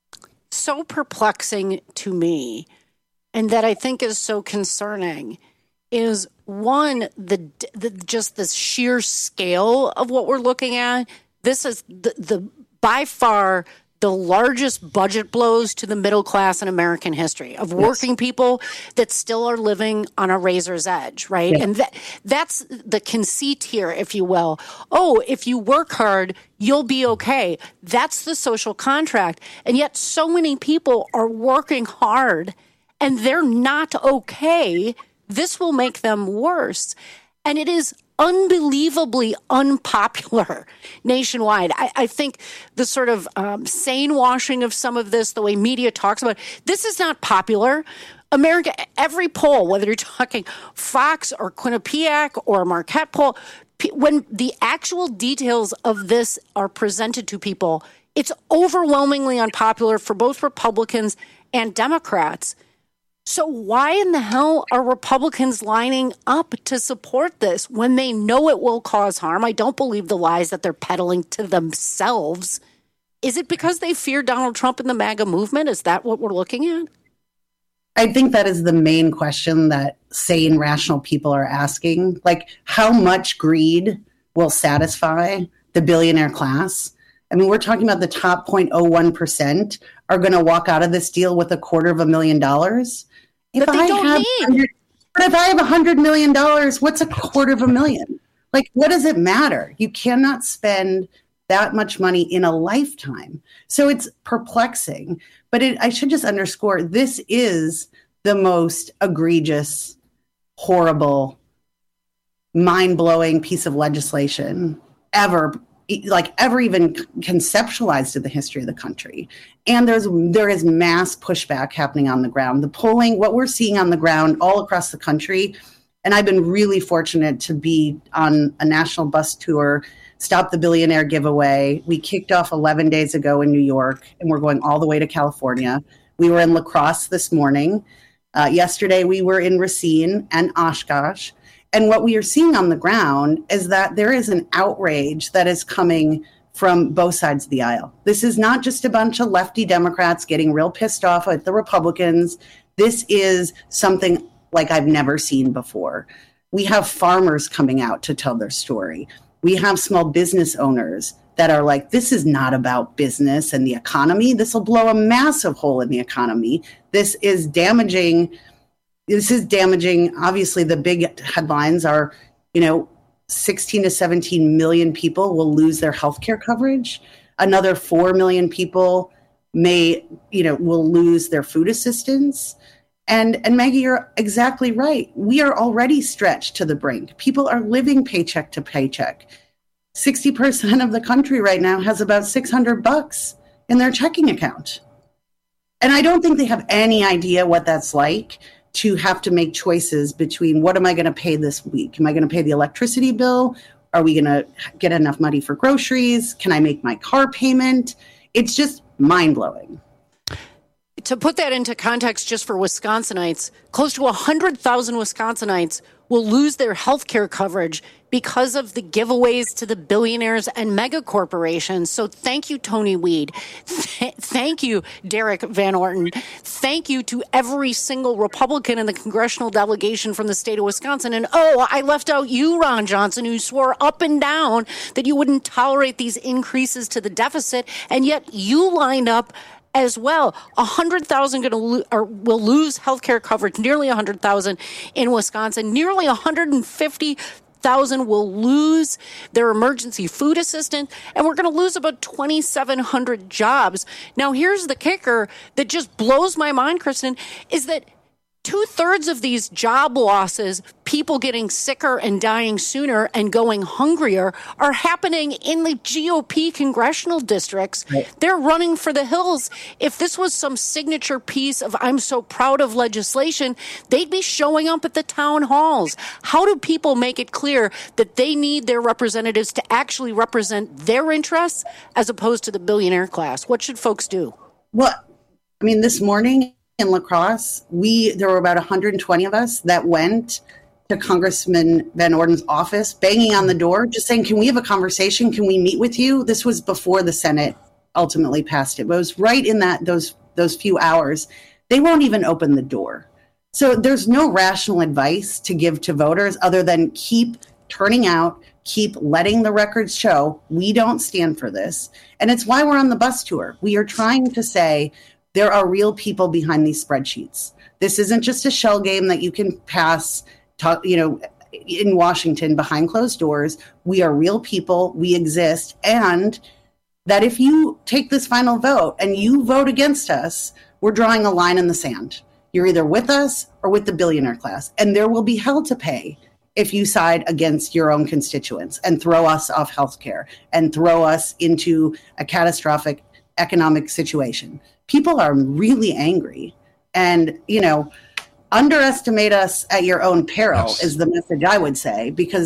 so perplexing to me, and that I think is so concerning, is one, the, the just the sheer scale of what we're looking at. This is the, the by far the largest budget blows to the middle class in American history, of working yes. people that still are living on a razor's edge, right? Yeah. And that that's the conceit here, if you will. Oh, if you work hard, you'll be okay. That's the social contract. And yet so many people are working hard and they're not okay. This will make them worse. And it is unbelievably unpopular nationwide. I, I think the sort of um, sane washing of some of this, the way media talks about it, this is not popular. America, every poll, whether you're talking Fox or Quinnipiac or Marquette poll, when the actual details of this are presented to people, it's overwhelmingly unpopular for both Republicans and Democrats. So why in the hell are Republicans lining up to support this when they know it will cause harm? I don't believe the lies that they're peddling to themselves. Is it because they fear Donald Trump and the MAGA movement? Is that what we're looking at? I think that is the main question that sane, rational people are asking. Like, how much greed will satisfy the billionaire class? I mean, we're talking about the top zero point zero one percent are going to walk out of this deal with a quarter of a million dollars. If But they I don't have need. But if I have one hundred million dollars, what's a quarter of a million? Like, what does it matter? You cannot spend that much money in a lifetime. So it's perplexing. But it, I should just underscore, this is the most egregious, horrible, mind-blowing piece of legislation ever, like ever even conceptualized in the history of the country. And there's there is mass pushback happening on the ground. The polling, what we're seeing on the ground all across the country, and I've been really fortunate to be on a national bus tour, Stop the Billionaire giveaway. We kicked off eleven days ago in New York, and we're going all the way to California. We were in La Crosse this morning. Uh, yesterday, we were in Racine and Oshkosh. And what we are seeing on the ground is that there is an outrage that is coming from both sides of the aisle. This is not just a bunch of lefty Democrats getting real pissed off at the Republicans. This is something like I've never seen before. We have farmers coming out to tell their story. We have small business owners that are like, this is not about business and the economy. This will blow a massive hole in the economy. This is damaging. This is damaging. Obviously, the big headlines are, you know, sixteen to seventeen million people will lose their healthcare coverage. Another four million people may, you know, will lose their food assistance. And, and Maggie, you're exactly right. We are already stretched to the brink. People are living paycheck to paycheck. sixty percent of the country right now has about six hundred bucks in their checking account. And I don't think they have any idea what that's like to have to make choices between what am I going to pay this week? Am I going to pay the electricity bill? Are we going to get enough money for groceries? Can I make my car payment? It's just mind-blowing. To put that into context just for Wisconsinites, close to one hundred thousand Wisconsinites will lose their health care coverage because of the giveaways to the billionaires and mega corporations. So thank you, Tony Weed. Th- thank you, Derek Van Orton. Thank you to every single Republican in the congressional delegation from the state of Wisconsin. And oh, I left out you, Ron Johnson, who swore up and down that you wouldn't tolerate these increases to the deficit. And yet you lined up as well. one hundred thousand going to lo- or will lose health care coverage, nearly one hundred thousand in Wisconsin. Nearly one hundred fifty thousand will lose their emergency food assistance, and we're going to lose about twenty-seven hundred jobs. Now, here's the kicker that just blows my mind, Kristen, is that two-thirds of these job losses, people getting sicker and dying sooner and going hungrier, are happening in the G O P congressional districts. Right. They're running for the hills. If this was some signature piece of I'm so proud of legislation, they'd be showing up at the town halls. How do people make it clear that they need their representatives to actually represent their interests as opposed to the billionaire class? What should folks do? Well, I mean, this morning in La Crosse, we there were about one hundred twenty of us that went to Congressman Van Orden's office, banging on the door, just saying, can we have a conversation? Can we meet with you? This was before the Senate ultimately passed it, but it was right in that those those few hours. They won't even open the door. So there's no rational advice to give to voters other than keep turning out, keep letting the records show we don't stand for this. And it's why we're on the bus tour. We are trying to say, there are real people behind these spreadsheets. This isn't just a shell game that you can pass, talk, you know, in Washington behind closed doors. We are real people. We exist. And that if you take this final vote and you vote against us, we're drawing a line in the sand. You're either with us or with the billionaire class. And there will be hell to pay if you side against your own constituents and throw us off healthcare and throw us into a catastrophic economic situation. People are really angry, and, you know, underestimate us at your own peril yes. is the message I would say, because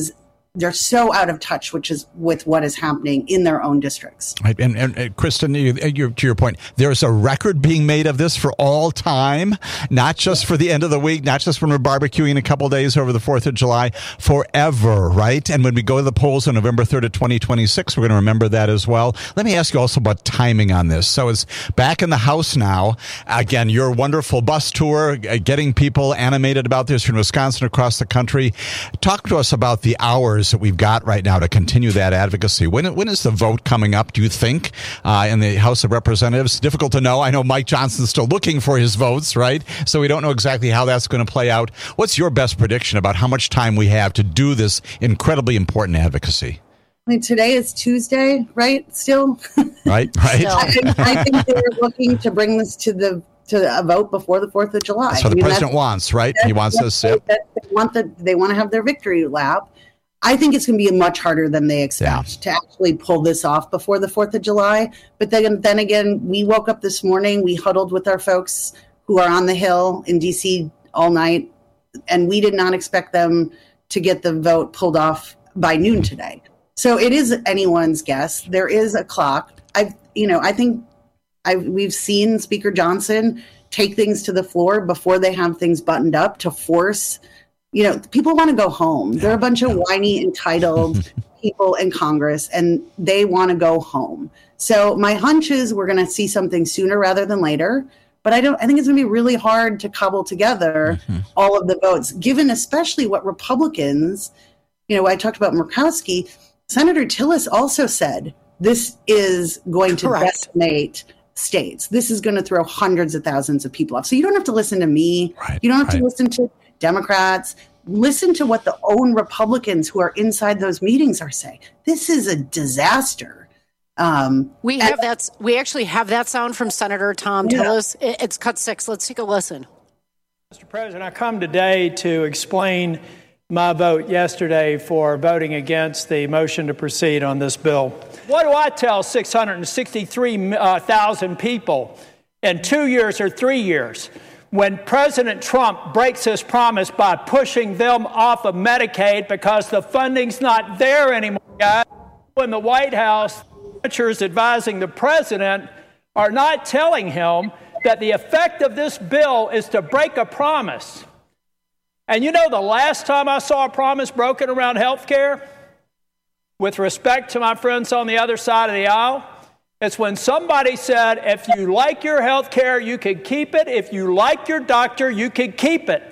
they're so out of touch, which is with what is happening in their own districts. Right. And, and, and Kristen, you, you, to your point, there's a record being made of this for all time, not just for the end of the week, not just when we're barbecuing a couple days over the fourth of July, forever, right? And when we go to the polls on November third of twenty twenty-six, we're going to remember that as well. Let me ask you also about timing on this. So it's back in the House now. Again, your wonderful bus tour, getting people animated about this from Wisconsin across the country. Talk to us about the hours that we've got right now to continue that advocacy. When when is the vote coming up, do you think, uh, in the House of Representatives? Difficult to know. I know Mike Johnson's still looking for his votes, right? So we don't know exactly how that's going to play out. What's your best prediction about how much time we have to do this incredibly important advocacy? I mean, today is Tuesday, right? Still? Right, right. I, I think they're looking to bring this to the to a vote before the fourth of July. That's what I mean, the president wants, right? He wants us. Yep. They want, the, they want to have their victory lap. I think it's going to be much harder than they expect yeah. to actually pull this off before the fourth of July. But then, then again, we woke up this morning, we huddled with our folks who are on the Hill in D C all night, and we did not expect them to get the vote pulled off by noon today. So it is anyone's guess. There is a clock. I, you know, I think I've, we've seen Speaker Johnson take things to the floor before they have things buttoned up to force. You know, people want to go home. They're a bunch of whiny, entitled people in Congress, and they want to go home. So my hunch is we're going to see something sooner rather than later. But I don't. I think it's going to be really hard to cobble together mm-hmm. all of the votes, given especially what Republicans, you know, I talked about Murkowski. Senator Tillis also said this is going to Correct. decimate states. This is going to throw hundreds of thousands of people off. So you don't have to listen to me. Right, you don't have right. to listen to Democrats. Listen to what the own Republicans who are inside those meetings are saying. This is a disaster. Um, we have and, that. We actually have that sound from Senator Tom yeah. Tillis. It's cut six. Let's take a listen. Mister President, I come today to explain my vote yesterday for voting against the motion to proceed on this bill. What do I tell six hundred sixty-three thousand people in two years or three years? When President Trump breaks his promise by pushing them off of Medicaid because the funding's not there anymore, guys. When the White House senators advising the president are not telling him that the effect of this bill is to break a promise. And you know the last time I saw a promise broken around health care, with respect to my friends on the other side of the aisle, it's when somebody said, if you like your health care, you can keep it. If you like your doctor, you can keep it.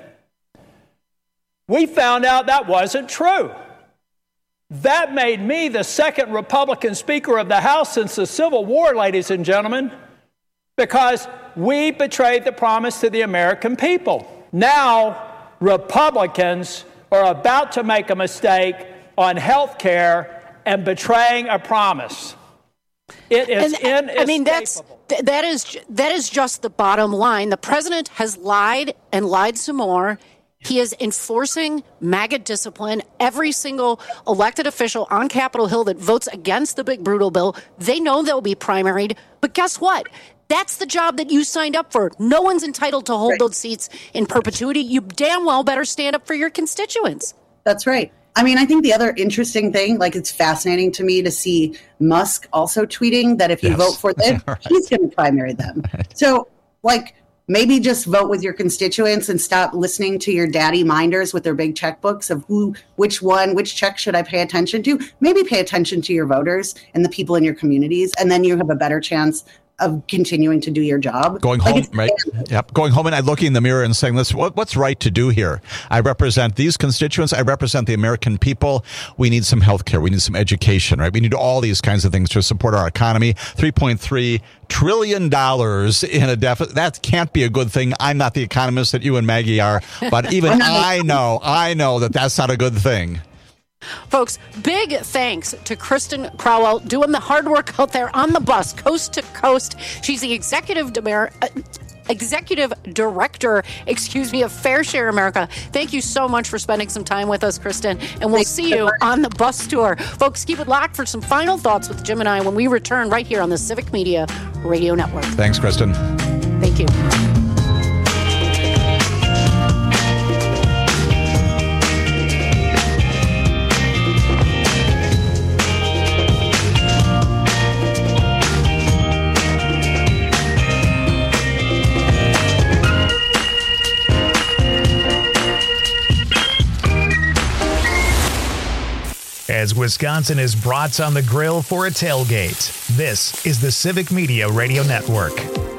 We found out that wasn't true. That made me the second Republican Speaker of the House since the Civil War, ladies and gentlemen, because we betrayed the promise to the American people. Now, Republicans are about to make a mistake on health care and betraying a promise. It is and, inescapable. I mean, that's, that is that is just the bottom line. The president has lied and lied some more. He is enforcing MAGA discipline. Every single elected official on Capitol Hill that votes against the big brutal bill, they know they'll be primaried. But guess what? That's the job that you signed up for. No one's entitled to hold right. those seats in perpetuity. You damn well better stand up for your constituents. That's right. I mean, I think the other interesting thing, like it's fascinating to me to see Musk also tweeting that if you yes. vote for them, right. he's going to primary them. Right. So, like, maybe just vote with your constituents and stop listening to your daddy minders with their big checkbooks of who, which one, which check should I pay attention to? Maybe pay attention to your voters and the people in your communities, and then you have a better chance of continuing to do your job. Going home, like right? Yep. Going home and looking in the mirror and saying, "Listen, what, what's right to do here? I represent these constituents. I represent the American people. We need some health care. We need some education, right? We need all these kinds of things to support our economy. three point three trillion dollars in a deficit. That can't be a good thing. I'm not the economist that you and Maggie are, but even I know, I know that that's not a good thing. Folks, big thanks to Kristen Crowell doing the hard work out there on the bus, coast to coast. She's the executive demer- uh, executive director, excuse me, of Fair Share America. Thank you so much for spending some time with us, Kristen, and we'll see you on the bus tour. Folks, keep it locked for some final thoughts with Jim and I when we return right here on the Civic Media Radio Network. Thanks, Kristen. Thank you. as Wisconsin is brats on the grill for a tailgate. This is the Civic Media Radio Network.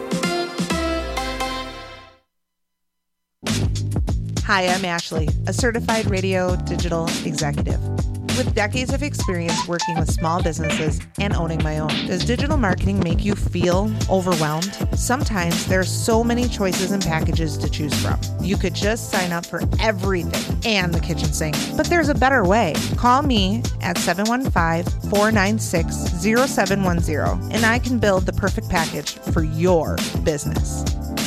Hi, I'm Ashley, a certified radio digital executive. With decades of experience working with small businesses and owning my own, does digital marketing make you feel overwhelmed? Sometimes there are so many choices and packages to choose from. You could just sign up for everything and the kitchen sink. But there's a better way. Call me at seven one five, four nine six, zero seven one zero and I can build the perfect package for your business.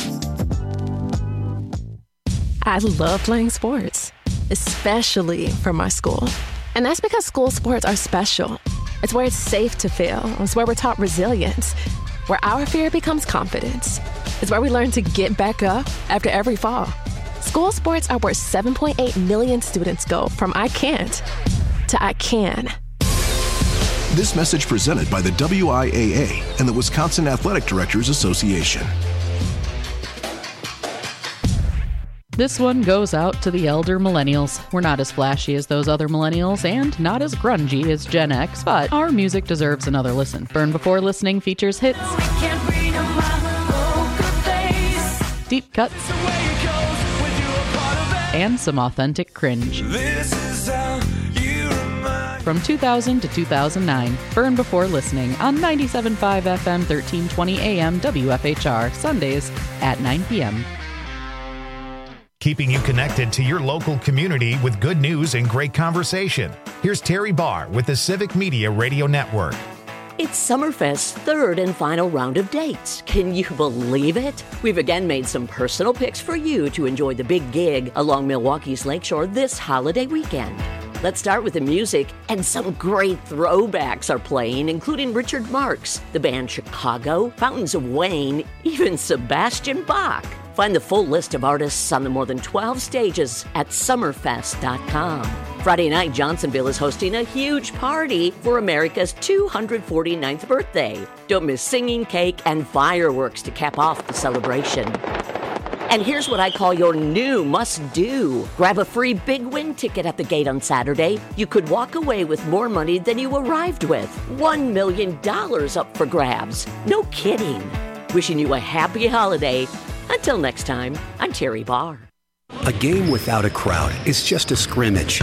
I love playing sports, especially for my school. And that's because school sports are special. It's where it's safe to fail. It's where we're taught resilience, where our fear becomes confidence. It's where we learn to get back up after every fall. School sports are where seven point eight million students go from I can't to I can. This message presented by the W I A A and the Wisconsin Athletic Directors Association. This one goes out to the elder millennials. We're not as flashy as those other millennials and not as grungy as Gen X, but our music deserves another listen. Burn Before Listening features hits, deep cuts, and some authentic cringe. From two thousand to two thousand nine, Burn Before Listening on ninety-seven point five F M, thirteen twenty A M, W F H R, Sundays at nine p.m. Keeping you connected to your local community with good news and great conversation. Here's Terry Barr with the Civic Media Radio Network. It's Summerfest's third and final round of dates. Can you believe it? We've again made some personal picks for you to enjoy the big gig along Milwaukee's Lakeshore this holiday weekend. Let's start with the music, and some great throwbacks are playing, including Richard Marx, the band Chicago, Fountains of Wayne, even Sebastian Bach. Find the full list of artists on the more than twelve stages at summerfest dot com. Friday night, Johnsonville is hosting a huge party for America's two hundred forty-ninth birthday. Don't miss singing, cake, and fireworks to cap off the celebration. And here's what I call your new must-do. Grab a free Big Win ticket at the gate on Saturday. You could walk away with more money than you arrived with. One million dollars up for grabs. No kidding. Wishing you a happy holiday. Until next time, I'm Terry Barr. A game without a crowd is just a scrimmage.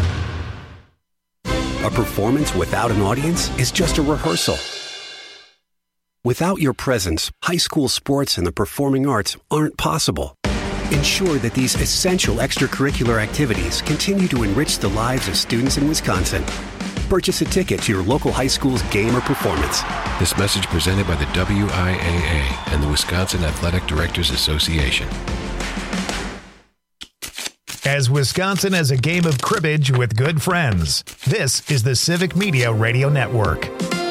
A performance without an audience is just a rehearsal. Without your presence, high school sports and the performing arts aren't possible. Ensure that these essential extracurricular activities continue to enrich the lives of students in Wisconsin. Purchase a ticket to your local high school's game or performance. This message presented by the W I A A and the Wisconsin Athletic Directors Association. As Wisconsin has a game of cribbage with good friends, this is the Civic Media Radio Network.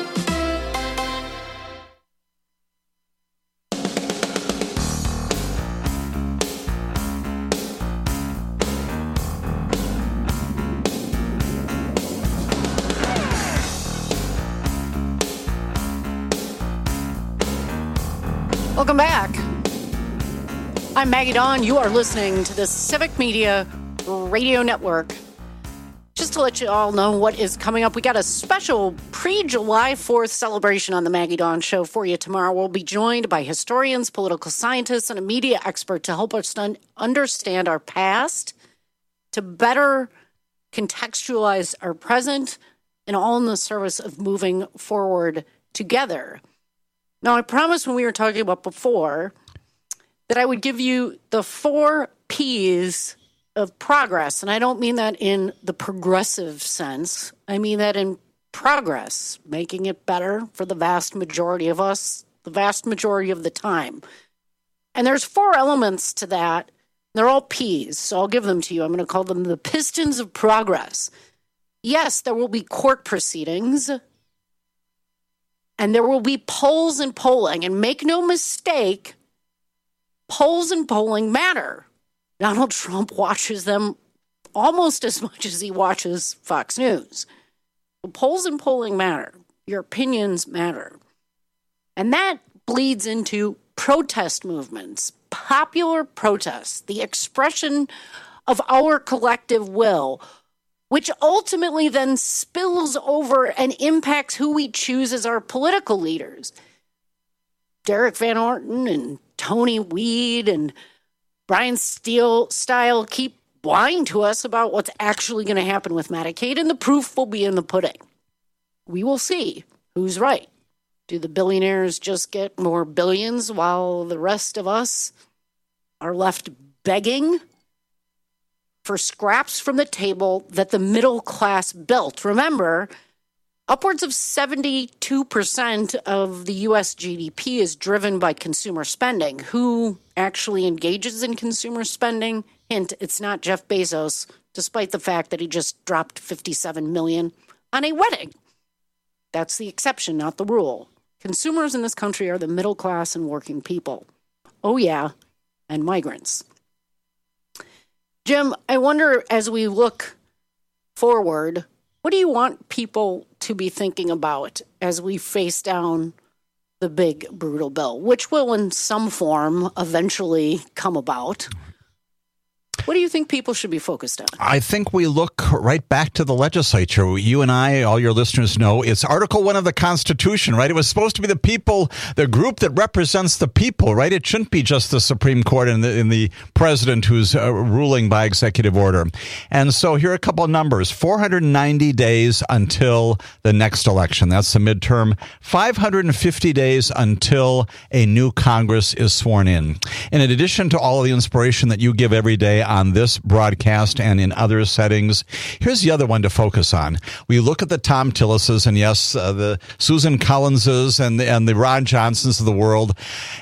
Welcome back. I'm Maggie Dawn. You are listening to the Civic Media Radio Network. Just to let you all know what is coming up, we got a special pre-July fourth celebration on the Maggie Dawn Show for you tomorrow. We'll be joined by historians, political scientists, and a media expert to help us understand our past, to better contextualize our present, and all in the service of moving forward together. Now, I promised when we were talking about before that I would give you the four P's of progress. And I don't mean that in the progressive sense. I mean that in progress, making it better for the vast majority of us, the vast majority of the time. And there's four elements to that. They're all P's, so I'll give them to you. I'm going to call them the pistons of progress. Yes, there will be court proceedings. And there will be polls and polling. And make no mistake, polls and polling matter. Donald Trump watches them almost as much as he watches Fox News. But polls and polling matter. Your opinions matter. And that bleeds into protest movements, popular protests, the expression of our collective will which ultimately then spills over and impacts who we choose as our political leaders. Derek Van Orton and Tony Weed and Brian Steele style keep lying to us about what's actually going to happen with Medicaid, and the proof will be in the pudding. We will see who's right. Do the billionaires just get more billions while the rest of us are left begging for scraps from the table that the middle class built? Remember, upwards of seventy-two percent of the U S G D P is driven by consumer spending. Who actually engages in consumer spending? Hint, it's not Jeff Bezos, despite the fact that he just dropped fifty-seven million dollars on a wedding. That's the exception, not the rule. Consumers in this country are the middle class and working people. Oh, yeah, and migrants. Jim, I wonder, as we look forward, what do you want people to be thinking about as we face down the big, brutal bill, which will in some form eventually come about? What do you think people should be focused on? I think we look right back to the legislature. You and I, all your listeners know, it's Article one of the Constitution, right? It was supposed to be the people, the group that represents the people, right? It shouldn't be just the Supreme Court and the, and the president who's uh, ruling by executive order. And so here are a couple of numbers. four hundred ninety days until the next election. That's the midterm. five hundred fifty days until a new Congress is sworn in. And in addition to all of the inspiration that you give every day on this broadcast and in other settings, here's the other one to focus on. We look at the Tom Tillises and, yes, uh, the Susan Collinses and, and the Ron Johnsons of the world,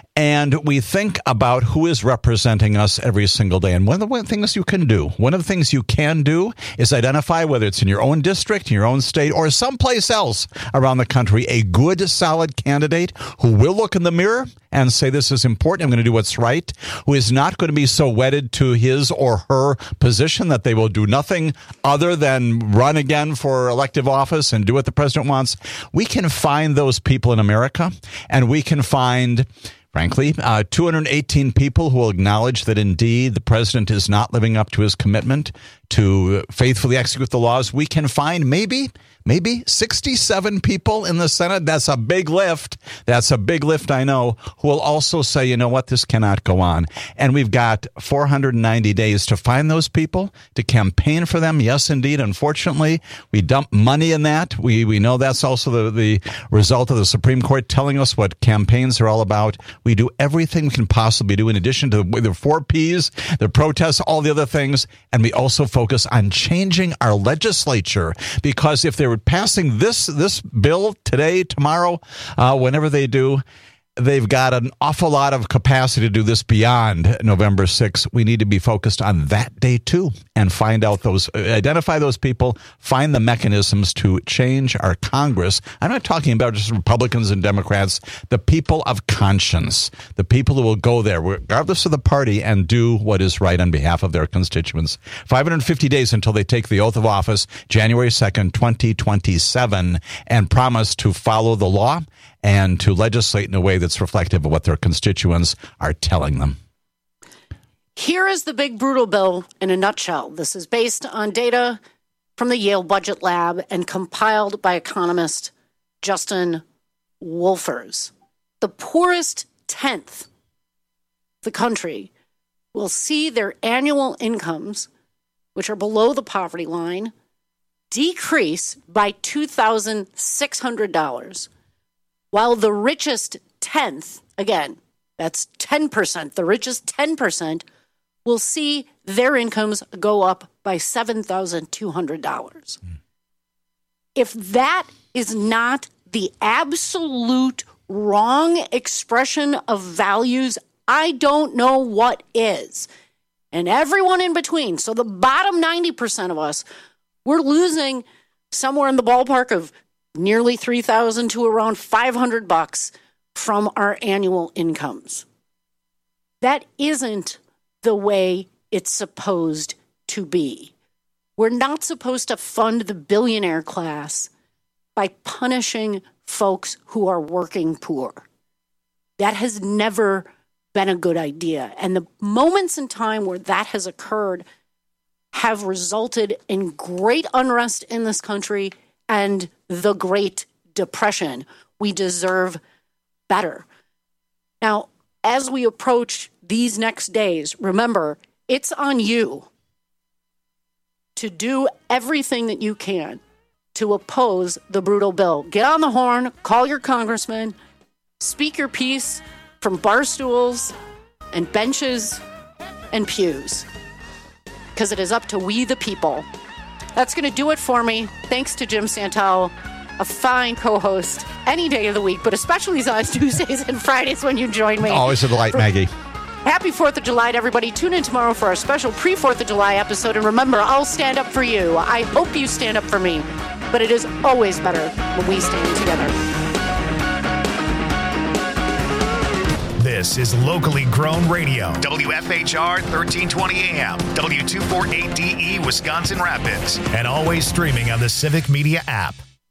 and we think about who is representing us every single day. And one of the things you can do, one of the things you can do is identify, whether it's in your own district, in your own state, or someplace else around the country, a good, solid candidate who will look in the mirror and say, this is important, I'm going to do what's right, who is not going to be so wedded to his or her position that they will do nothing other than run again for elective office and do what the president wants. We can find those people in America, and we can find, frankly, uh, two hundred eighteen people who will acknowledge that indeed the president is not living up to his commitment to faithfully execute the laws. We can find maybe, maybe sixty-seven people in the Senate. That's a big lift. That's a big lift, I know, who will also say, you know what, this cannot go on. And we've got four hundred ninety days to find those people, to campaign for them. Yes, indeed. Unfortunately, we dump money in that. We we know that's also the, the result of the Supreme Court telling us what campaigns are all about. We do everything we can possibly do in addition to the four Ps, the protests, all the other things. And we also focus on changing our legislature, because if they were passing this this bill today, tomorrow, uh, whenever they do, they've got an awful lot of capacity to do this beyond November sixth. We need to be focused on that day, too, and find out those, identify those people, find the mechanisms to change our Congress. I'm not talking about just Republicans and Democrats, the people of conscience, the people who will go there, regardless of the party, and do what is right on behalf of their constituents. five hundred fifty days until they take the oath of office, January second, twenty twenty-seven, and promise to follow the law and to legislate in a way that's reflective of what their constituents are telling them. Here is the big brutal bill in a nutshell. This is based on data from the Yale Budget Lab and compiled by economist Justin Wolfers. The poorest tenth of the country will see their annual incomes, which are below the poverty line, decrease by two thousand six hundred dollars. While the richest tenth, again, that's ten percent, the richest ten percent will see their incomes go up by seven thousand two hundred dollars. Mm. If that is not the absolute wrong expression of values, I don't know what is. And everyone in between, so the bottom ninety percent of us, we're losing somewhere in the ballpark of nearly three thousand to around five hundred bucks from our annual incomes. That isn't the way it's supposed to be. We're not supposed to fund the billionaire class by punishing folks who are working poor. That has never been a good idea. And the moments in time where that has occurred, have resulted in great unrest in this country and the Great Depression. We deserve better. Now, as we approach these next days, remember, it's on you to do everything that you can to oppose the brutal bill. Get on the horn, call your congressman, speak your piece from bar stools and benches and pews, because it is up to we the people. That's going to do it for me. Thanks to Jim Santel, a fine co-host any day of the week, but especially on Tuesdays and Fridays when you join me. Always a delight, Maggie. Happy fourth of July to everybody. Tune in tomorrow for our special pre-fourth of July episode. And remember, I'll stand up for you. I hope you stand up for me. But it is always better when we stand together. This is locally grown radio. W F H R thirteen twenty A M, W two forty-eight D E, Wisconsin Rapids. And always streaming on the Civic Media app.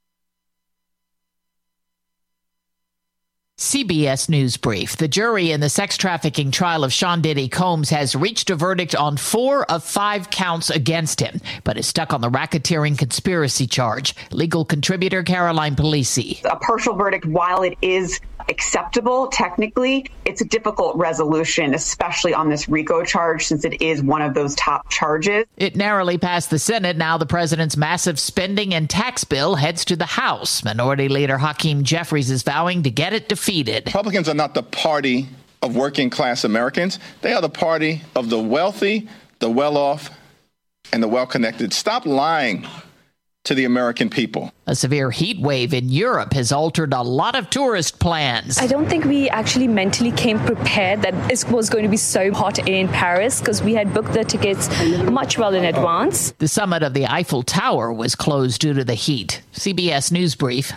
C B S News Brief. The jury in the sex trafficking trial of Sean Diddy Combs has reached a verdict on four of five counts against him, but is stuck on the racketeering conspiracy charge. Legal contributor Caroline Polisi. A partial verdict, while it is acceptable technically, it's a difficult resolution, especially on this RICO charge, since it is one of those top charges. It narrowly passed the Senate. Now the president's massive spending and tax bill heads to the House. Minority Leader Hakeem Jeffries is vowing to get it defeated. Republicans are not the party of working class Americans. They are the party of the wealthy, the well-off, and the well-connected. Stop lying to the American people. A severe heat wave in Europe has altered a lot of tourist plans. I don't think we actually mentally came prepared that it was going to be so hot in Paris, because we had booked the tickets much well in advance. The summit of the Eiffel Tower was closed due to the heat. C B S News Brief,